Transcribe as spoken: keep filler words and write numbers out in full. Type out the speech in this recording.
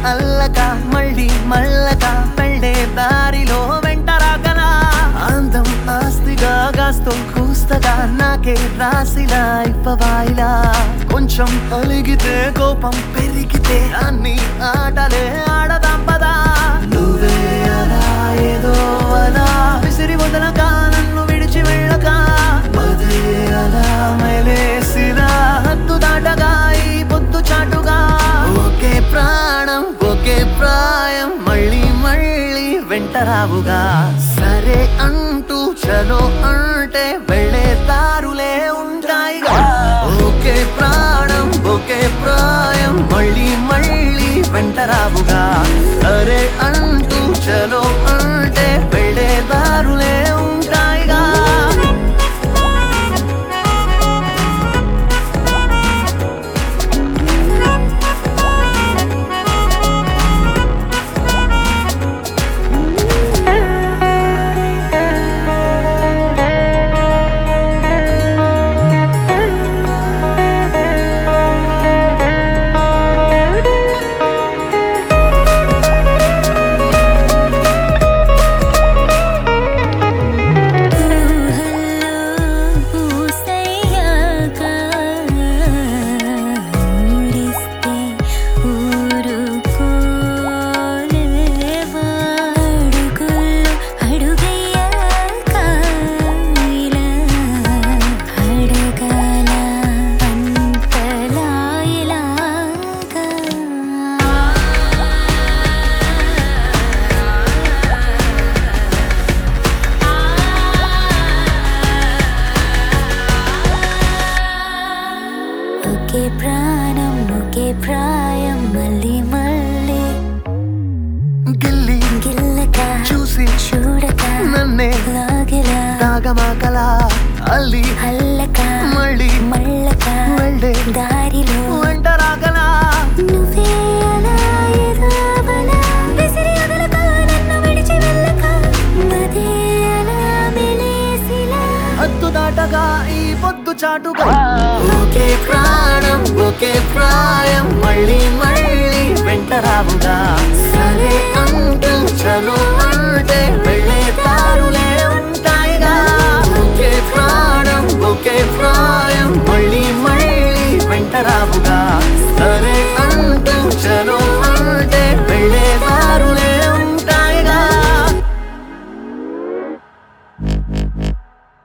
అల్లక మళ్ళీ మల్లక పెళ్ళే దారిలో వెంటరాకనా అందం ఆస్తిగా గాస్తో కూస్తగా నాకే రాసిలా ఇప్పవాయిలా కొంచెం అలిగితే కోపం పెరిగితే అన్ని ఆటలే ఆడదాం పదా నువ్వే అలా ఏదో అలా విసిరి వదలక నన్ను విడిచి వెళ్ళక మదే అలా మెలేసిరా హద్దు దాటగా ఈ పొద్దు చాటుగా ఒకే ప్రాణం ఒకే ప్రాయం మళ్ళీ మళ్ళీ వెంటరావుగా సరే అంటూ చలో అంటే వెళ్ళే దారులే ఉంటాయిగా ఒకే ప్రాణం ఒకే ప్రాయం మళ్ళీ మళ్ళీ వెంటరావుగా సరే అంటూ చలో అంటే వెళ్ళే దారులే ఉంటాయిగా ఒకే ప్రాణం ఒకే ప్రాయం మళ్ళీ మళ్ళీ గిల్లి గిల్లక చూసి చూడక నన్నే లాగలా తాగమాకలా అల్లి అల్లక మళ్ళీ మళ్ళక వెళ్ళే దారిలో వెంటరాకలా నువ్వే అలా ఏదో అలా విసిరి వదలక నన్ను విడిచి వెళ్ళక మదే అలా మెలేసిలా హద్దు దాటగా ఈ పొద్దు చాటుగా ఒకే ప్రాణం ఒకే ప్రాయం మళ్ళీ మళ్ళీ వెంటరావుగా సరే అంటూ చలో అంటే వెళ్ళే దారులే ఉంటాయిగా ఒకే ప్రాణం ఒకే ప్రాయం మళ్ళీ మళ్ళీ వెంటరావుగా